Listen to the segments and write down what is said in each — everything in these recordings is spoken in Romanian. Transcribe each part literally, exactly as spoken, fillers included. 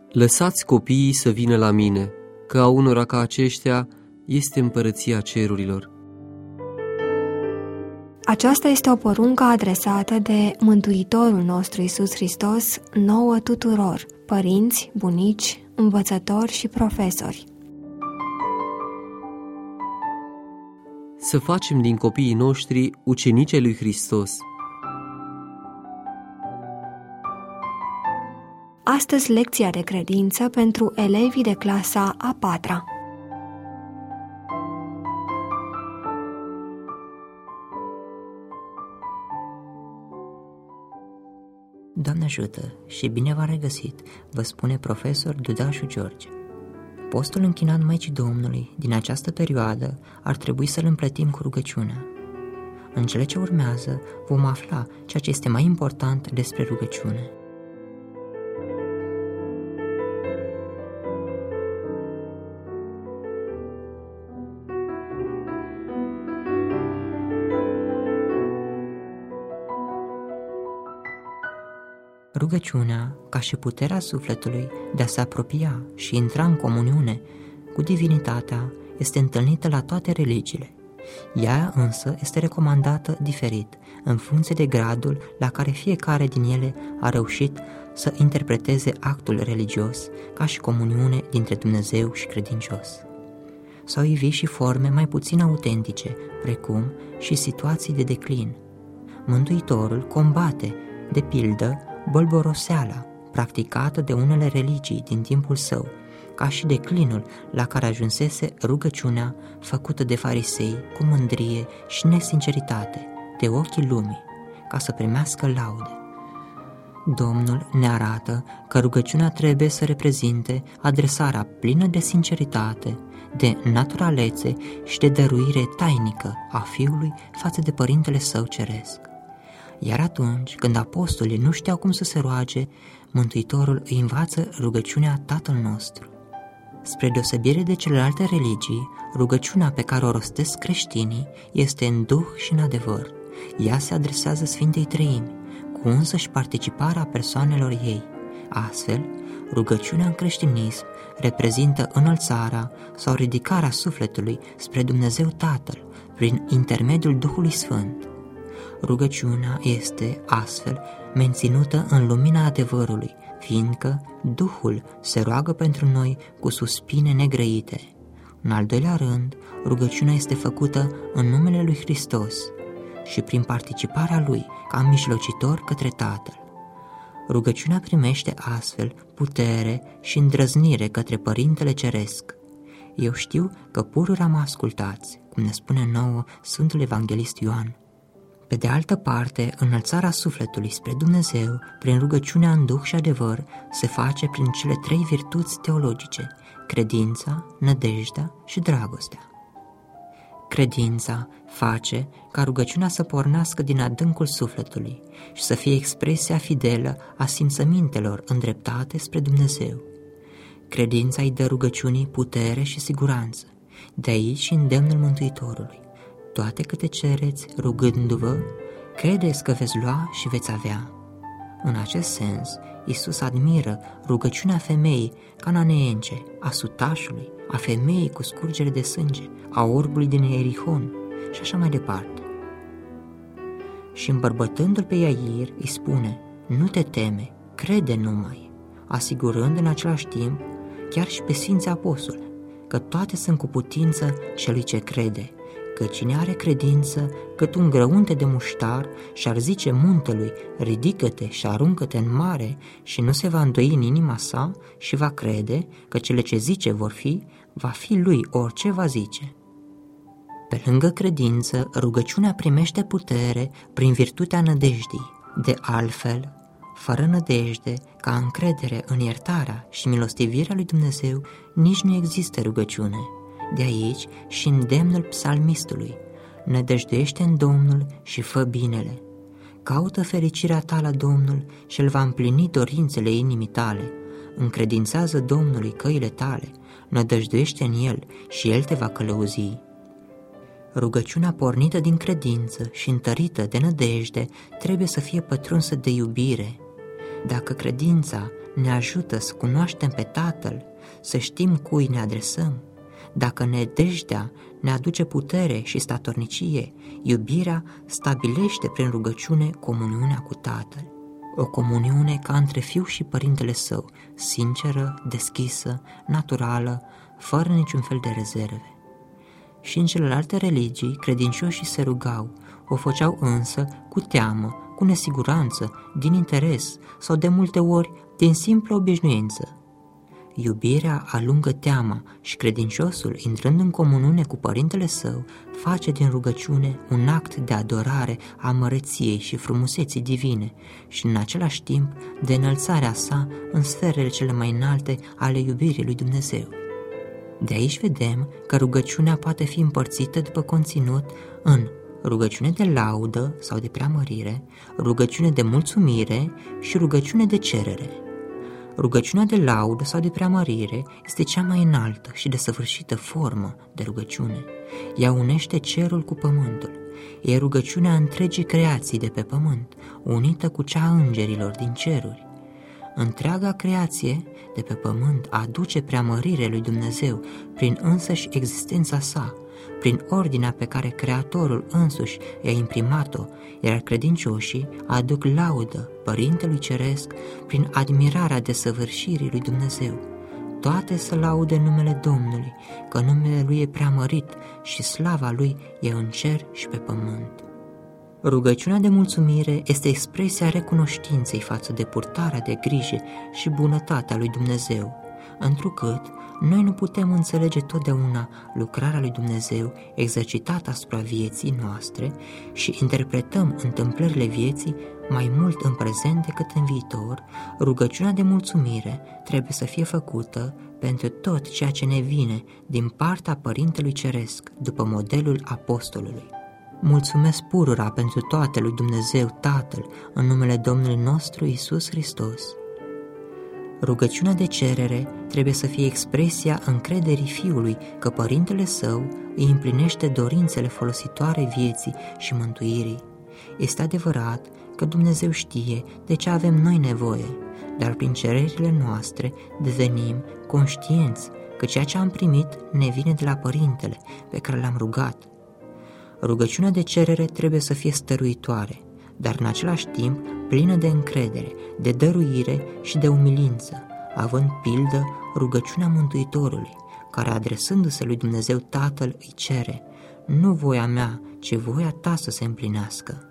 Lăsați copiii să vină la mine, că a unora ca aceștia este împărăția cerurilor. Aceasta este o poruncă adresată de Mântuitorul nostru Iisus Hristos nouă tuturor, părinți, bunici, învățători și profesori. Să facem din copiii noștri ucenici ai lui Hristos. Astăzi lecția de credință pentru elevii de clasa a patra. Doamne ajută și bine v-am regăsit, vă spune profesor Dudașu George. Postul închinat Maicii Domnului din această perioadă ar trebui să-l împletim cu rugăciunea. În cele ce urmează vom afla ceea ce este mai important despre rugăciune. Rugăciunea, ca și puterea sufletului de a se apropia și intra în comuniune cu divinitatea, este întâlnită la toate religiile. Ea însă este recomandată diferit, în funcție de gradul la care fiecare din ele a reușit să interpreteze actul religios ca și comuniune dintre Dumnezeu și credincios. S-au ivit și forme mai puțin autentice, precum și situații de declin. Mântuitorul combate, de pildă, bolboroseala practicată de unele religii din timpul său, ca și declinul la care ajunsese rugăciunea făcută de farisei cu mândrie și nesinceritate de ochii lumii, ca să primească laude. Domnul ne arată că rugăciunea trebuie să reprezinte adresarea plină de sinceritate, de naturalețe și de dăruire tainică a Fiului față de Părintele Său Ceresc. Iar atunci când apostolii nu știau cum să se roage, Mântuitorul îi învață rugăciunea Tatăl nostru. Spre deosebire de celelalte religii, rugăciunea pe care o rostesc creștinii este în duh și în adevăr. Ea se adresează Sfintei Treimi, cu însăși participarea persoanelor ei. Astfel, rugăciunea în creștinism reprezintă înălțarea sau ridicarea sufletului spre Dumnezeu Tatăl prin intermediul Duhului Sfânt. Rugăciunea este, astfel, menținută în lumina adevărului, fiindcă Duhul se roagă pentru noi cu suspine negrăite. În al doilea rând, rugăciunea este făcută în numele lui Hristos și prin participarea Lui ca mijlocitor către Tatăl. Rugăciunea primește astfel putere și îndrăznire către Părintele Ceresc. Eu știu că pururea mă ascultați, cum ne spune nouă Sfântul Evanghelist Ioan. Pe de altă parte, înălțarea sufletului spre Dumnezeu, prin rugăciunea în duh și adevăr, se face prin cele trei virtuți teologice, credința, nădejdea și dragostea. Credința face ca rugăciunea să pornească din adâncul sufletului și să fie expresia fidelă a simțămintelor îndreptate spre Dumnezeu. Credința îi dă rugăciunii putere și siguranță, de aici și îndemnul Mântuitorului. Toate câte cereți, rugându-vă, credeți că veți lua și veți avea. În acest sens, Iisus admiră rugăciunea femeii cananeence, a sutașului, a femeii cu scurgere de sânge, a orbului din Ierihon și așa mai departe. Și îmbărbătându-l pe Iair, îi spune, nu te teme, crede numai, asigurând în același timp chiar și pe Sfinții Apostoli că toate sunt cu putință celui ce crede, că cine are credință cât un grăunte de muștar și-ar zice muntelui, ridică-te și aruncă-te în mare și nu se va îndoi în inima sa și va crede că cele ce zice vor fi, va fi lui orice va zice. Pe lângă credință, rugăciunea primește putere prin virtutea nădejdii. De altfel, fără nădejde, ca încredere în iertarea și milostivirea lui Dumnezeu, nici nu există rugăciune. De aici și îndemnul psalmistului, nădăjduiește în Domnul și fă binele. Caută fericirea ta la Domnul și îl va împlini dorințele inimii tale. Încredințează Domnului căile tale, nădăjduiește în El și El te va călăuzi. Rugăciunea pornită din credință și întărită de nădejde trebuie să fie pătrunsă de iubire. Dacă credința ne ajută să cunoaștem pe Tatăl, să știm cui ne adresăm. Dacă nădejdea ne aduce putere și statornicie, iubirea stabilește prin rugăciune comuniunea cu Tatăl. O comuniune ca între Fiul și Părintele Său, sinceră, deschisă, naturală, fără niciun fel de rezerve. Și în celelalte religii, credincioșii se rugau, o făceau însă cu teamă, cu nesiguranță, din interes sau de multe ori din simplă obișnuință. Iubirea alungă teama și credinciosul, intrând în comuniune cu Părintele Său, face din rugăciune un act de adorare a măreției și frumuseții divine și în același timp de înălțarea sa în sferele cele mai înalte ale iubirii lui Dumnezeu. De aici vedem că rugăciunea poate fi împărțită după conținut în rugăciune de laudă sau de preamărire, rugăciune de mulțumire și rugăciune de cerere. Rugăciunea de laudă sau de preamărire este cea mai înaltă și desăvârșită formă de rugăciune. Ea unește cerul cu pământul. E rugăciunea întregii creații de pe pământ, unită cu cea a îngerilor din ceruri. Întreaga creație de pe pământ aduce preamărire lui Dumnezeu prin însăși existența sa, prin ordinea pe care Creatorul însuși i-a imprimat-o, iar credincioșii aduc laudă Părintelui Ceresc prin admirarea desăvârșirii lui Dumnezeu. Toate să laude numele Domnului, că numele Lui e preamărit și slava Lui e în cer și pe pământ. Rugăciunea de mulțumire este expresia recunoștinței față de purtarea de grijă și bunătatea lui Dumnezeu, întrucât noi nu putem înțelege totdeauna lucrarea lui Dumnezeu exercitată asupra vieții noastre și interpretăm întâmplările vieții mai mult în prezent decât în viitor. Rugăciunea de mulțumire trebuie să fie făcută pentru tot ceea ce ne vine din partea Părintelui Ceresc, după modelul apostolului. Mulțumesc purura pentru toate lui Dumnezeu Tatăl, în numele Domnului nostru Iisus Hristos. Rugăciunea de cerere trebuie să fie expresia încrederii Fiului că Părintele Său îi împlinește dorințele folositoare vieții și mântuirii. Este adevărat că Dumnezeu știe de ce avem noi nevoie, dar prin cererile noastre devenim conștienți că ceea ce am primit ne vine de la Părintele pe care l-am rugat. Rugăciunea de cerere trebuie să fie stăruitoare, dar în același timp plină de încredere, de dăruire și de umilință, având pildă rugăciunea Mântuitorului, care adresându-se lui Dumnezeu Tatăl îi cere: nu voia mea, ci voia ta să se împlinească.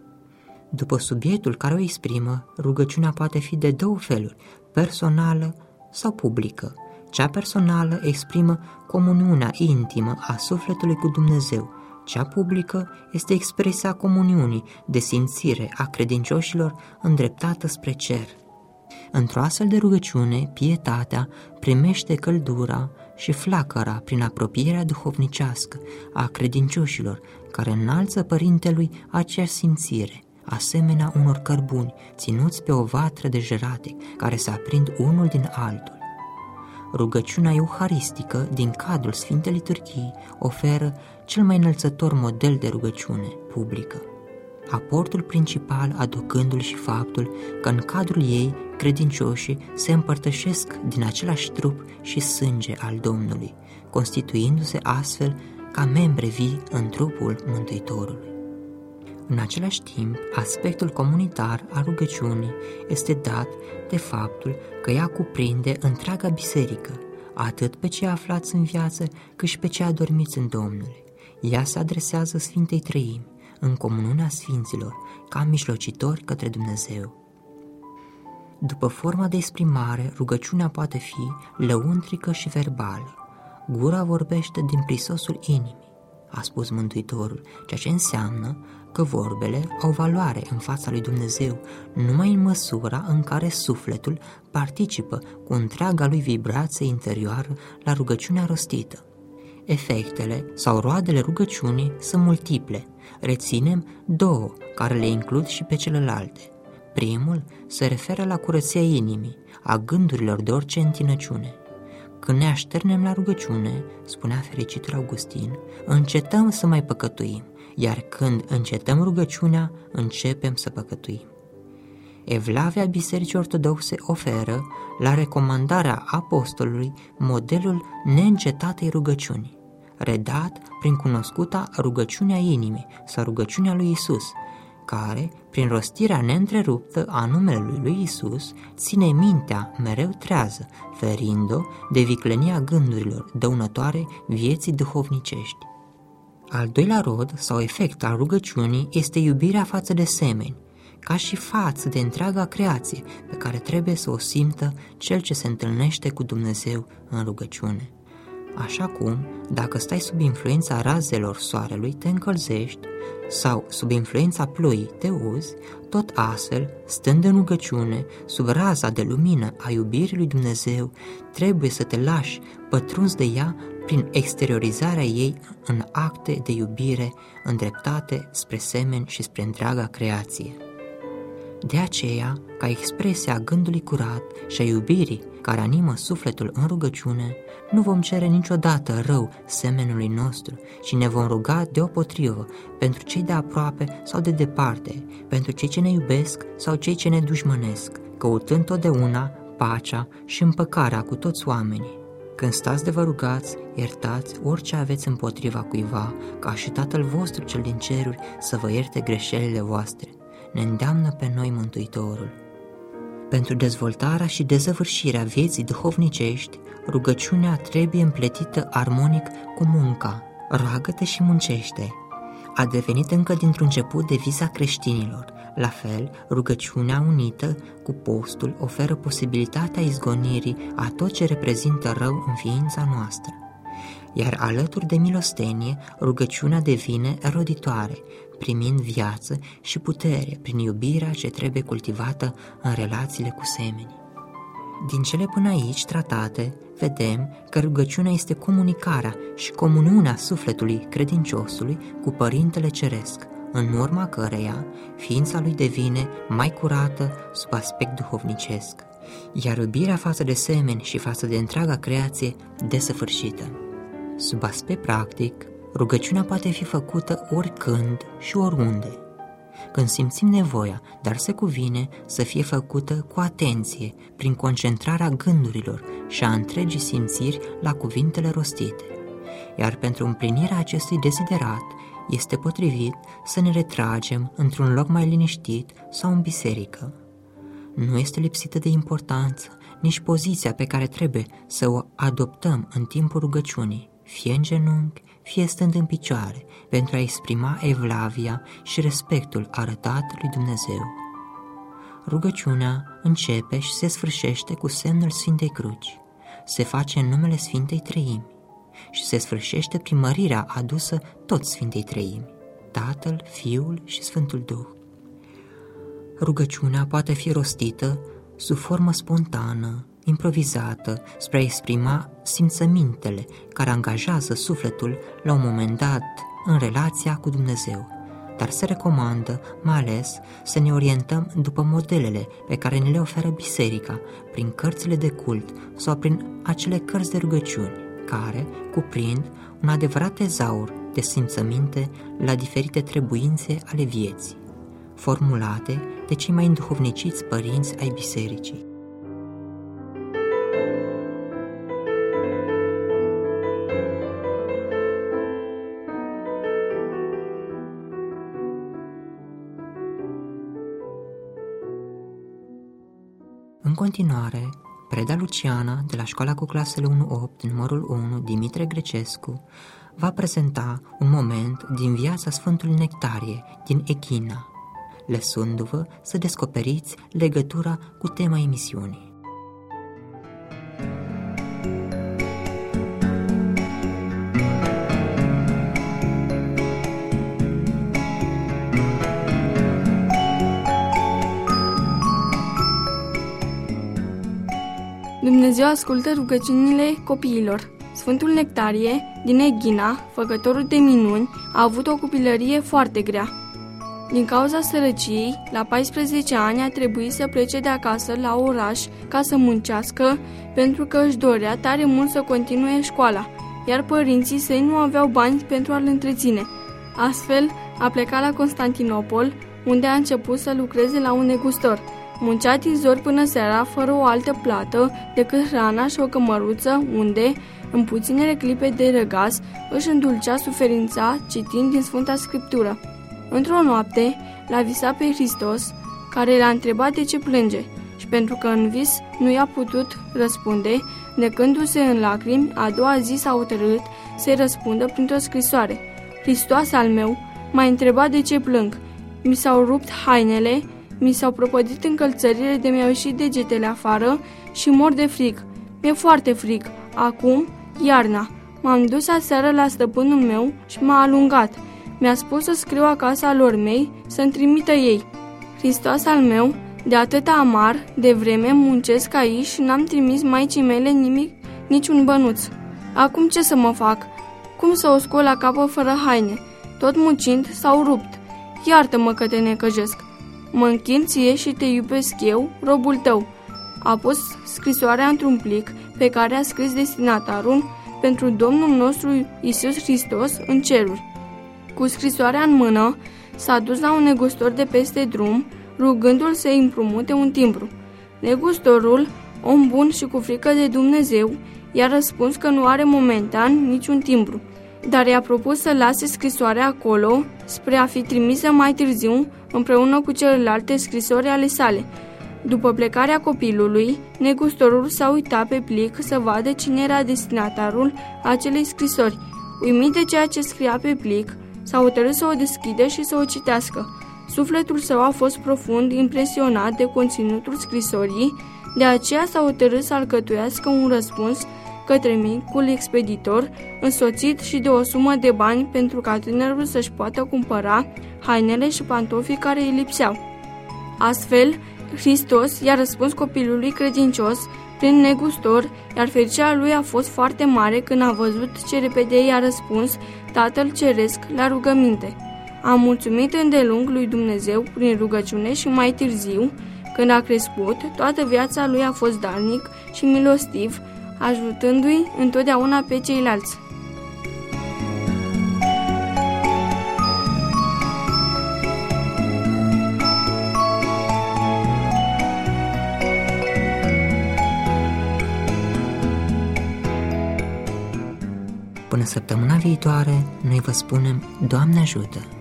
După subiectul care o exprimă, rugăciunea poate fi de două feluri, personală sau publică. Cea personală exprimă comuniunea intimă a sufletului cu Dumnezeu. Cea publică este expresia comuniunii de simțire a credincioșilor îndreptată spre cer. Într-o astfel de rugăciune, pietatea primește căldura și flacăra prin apropierea duhovnicească a credincioșilor, care înalță Părintelui aceeași simțire, asemenea unor cărbuni ținuți pe o vatră de jeratic, care se aprind unul din altul. Rugăciunea euharistică din cadrul Sfintei Liturghii oferă cel mai înălțător model de rugăciune publică, aportul principal aducându-l și faptul că în cadrul ei credincioșii se împărtășesc din același trup și sânge al Domnului, constituindu-se astfel ca membre vii în trupul Mântuitorului. În același timp, aspectul comunitar al rugăciunii este dat de faptul că ea cuprinde întreaga biserică, atât pe cei aflați în viață, cât și pe cei adormiți în Domnul. Ea se adresează Sfintei Treimi, în comuniunea Sfinților, ca mijlocitori către Dumnezeu. După forma de exprimare, rugăciunea poate fi lăuntrică și verbală. Gura vorbește din prisosul inimii, a spus Mântuitorul, ceea ce înseamnă că vorbele au valoare în fața lui Dumnezeu numai în măsura în care sufletul participă cu întreaga lui vibrație interioară la rugăciunea rostită. Efectele sau roadele rugăciunii sunt multiple. Reținem două, care le includ și pe celelalte. Primul se referă la curăția inimii, a gândurilor de orice întinăciune. Când ne așternem la rugăciune, spunea fericitul Augustin, încetăm să mai păcătuim, iar când încetăm rugăciunea, începem să păcătuim. Evlavia Bisericii Ortodoxe oferă, la recomandarea apostolului, modelul neîncetatei rugăciuni, redat prin cunoscuta rugăciunea inimii sau rugăciunea lui Isus, care, prin rostirea neîntreruptă a numelui lui Isus, ține mintea mereu trează, ferind-o de viclenia gândurilor dăunătoare vieții duhovnicești. Al doilea rod sau efect al rugăciunii este iubirea față de semeni, ca și față de întreaga creație pe care trebuie să o simtă cel ce se întâlnește cu Dumnezeu în rugăciune. Așa cum, dacă stai sub influența razelor soarelui, te încălzești, sau sub influența ploii te uzi, tot astfel, stând în rugăciune, sub raza de lumină a iubirii lui Dumnezeu, trebuie să te lași pătruns de ea prin exteriorizarea ei în acte de iubire îndreptate spre semeni și spre întreaga creație. De aceea, ca expresia gândului curat și a iubirii care animă sufletul în rugăciune, nu vom cere niciodată rău semenului nostru, ci ne vom ruga deopotrivă pentru cei de aproape sau de departe, pentru cei ce ne iubesc sau cei ce ne dușmănesc, căutând totdeauna pacea și împăcarea cu toți oamenii. Când stați de vă rugați, iertați orice aveți împotriva cuiva, ca și Tatăl vostru cel din ceruri să vă ierte greșelile voastre. Ne îndeamnă pe noi Mântuitorul. Pentru dezvoltarea și dezăvârșirea vieții duhovnicești, rugăciunea trebuie împletită armonic cu munca. Roagă-te și muncește a devenit încă dintr-un început deviza creștinilor. La fel, rugăciunea unită cu postul oferă posibilitatea izgonirii a tot ce reprezintă rău în ființa noastră. Iar alături de milostenie, rugăciunea devine roditoare, primind viață și putere prin iubirea ce trebuie cultivată în relațiile cu semenii. Din cele până aici tratate, vedem că rugăciunea este comunicarea și comuniunea sufletului credinciosului cu Părintele Ceresc, în urma căreia ființa lui devine mai curată sub aspect duhovnicesc, iar iubirea față de semeni și față de întreaga creație desăvârșită. Sub aspect practic, rugăciunea poate fi făcută oricând și oriunde. Când simțim nevoia, dar se cuvine să fie făcută cu atenție, prin concentrarea gândurilor și a întregii simțiri la cuvintele rostite. Iar pentru împlinirea acestui desiderat, este potrivit să ne retragem într-un loc mai liniștit sau în biserică. Nu este lipsită de importanță nici poziția pe care trebuie să o adoptăm în timpul rugăciunii, fie în genunchi, fie stând în picioare, pentru a exprima evlavia și respectul arătat lui Dumnezeu. Rugăciunea începe și se sfârșește cu semnul Sfintei Cruci, se face în numele Sfintei Treimi și se sfârșește prin mărirea adusă tot Sfintei Treimi, Tatăl, Fiul și Sfântul Duh. Rugăciunea poate fi rostită sub formă spontană, improvizată, spre a exprima simțămintele care angajează sufletul la un moment dat în relația cu Dumnezeu, dar se recomandă mai ales să ne orientăm după modelele pe care ne le oferă biserica prin cărțile de cult sau prin acele cărți de rugăciuni care cuprind un adevărat tezaur de simțăminte la diferite trebuințe ale vieții, formulate de cei mai înduhovniciți părinți ai bisericii. În continuare, preda Luciana, de la școala cu clasele unu opt, numărul unu, Dimitre Grecescu, va prezenta un moment din viața Sfântului Nectarie din Eghina, lăsându-vă să descoperiți legătura cu tema emisiunii. Dumnezeu ascultă rugăciunile copiilor. Sfântul Nectarie, din Eghina, făcătorul de minuni, a avut o copilărie foarte grea. Din cauza sărăciei, la paisprezece ani a trebuit să plece de acasă la oraș ca să muncească, pentru că își dorea tare mult să continue școala, iar părinții săi nu aveau bani pentru a-l întreține. Astfel, a plecat la Constantinopol, unde a început să lucreze la un negustor. Muncea din zori până seara, fără o altă plată decât hrana și o cămăruță unde, în puținele clipe de răgaz, își îndulcea suferința citind din Sfânta Scriptură. Într-o noapte, l-a visat pe Hristos, care l-a întrebat de ce plânge și pentru că în vis nu i-a putut răspunde, necându-se în lacrimi, a doua zi s-a hotărât să-i răspundă printr-o scrisoare. Hristos al meu, m-a întrebat de ce plâng. Mi s-au rupt hainele, mi s-au prăpădit încălțările de mi-au ieșit degetele afară și mor de frig. Mi-e foarte frig. Acum, iarna. M-am dus aseară la stăpânul meu și m-a alungat. Mi-a spus să scriu acasă alor mei să-mi trimită ei. Hristos al meu, de atâta amar, de vreme muncesc aici și n-am trimis maicii mele nimic, niciun bănuț. Acum ce să mă fac? Cum să o scol la capă fără haine? Tot muncind s-au rupt. Iartă-mă că te necăjesc. Mă închin ție și te iubesc eu, robul tău. A pus scrisoarea într-un plic pe care a scris destinatarul pentru Domnul nostru Iisus Hristos în ceruri. Cu scrisoarea în mână, s-a dus la un negustor de peste drum, rugându-l să-i împrumute un timbru. Negustorul, om bun și cu frică de Dumnezeu, i-a răspuns că nu are momentan niciun timbru, dar i-a propus să lase scrisoarea acolo spre a fi trimisă mai târziu împreună cu celelalte scrisori ale sale. După plecarea copilului, negustorul s-a uitat pe plic să vadă cine era destinatarul acelei scrisori. Uimit de ceea ce scria pe plic, s-a hotărât să o deschidă și să o citească. Sufletul său a fost profund impresionat de conținutul scrisorii, de aceea s-a hotărât să alcătuiască un răspuns către micul expeditor, însoțit și de o sumă de bani pentru ca tânărul să-și poată cumpăra hainele și pantofii care îi lipseau. Astfel, Hristos i-a răspuns copilului credincios prin negustor, iar fericirea lui a fost foarte mare când a văzut ce repede i-a răspuns Tatăl Ceresc la rugăminte. A mulțumit îndelung lui Dumnezeu prin rugăciune și mai târziu, când a crescut, toată viața lui a fost darnic și milostiv, ajutându-i întotdeauna pe ceilalți. Până săptămâna viitoare, noi vă spunem Doamne ajută!